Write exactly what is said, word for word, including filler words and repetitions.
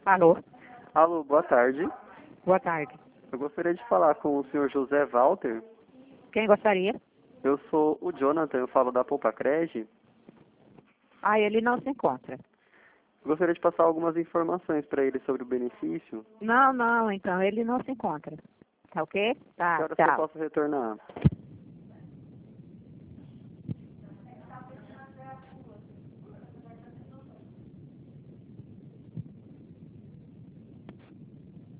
Alô? Alô, boa tarde. Boa tarde. Eu gostaria de falar com o senhor José Walter. Quem gostaria? Eu sou o Jonathan, eu falo da Poupa Cred. Ah, ele não se encontra. Gostaria de passar algumas informações para ele sobre o benefício. Não, não, então, ele não se encontra. Tá ok? Que Tá, horas que eu tchau. posso retornar?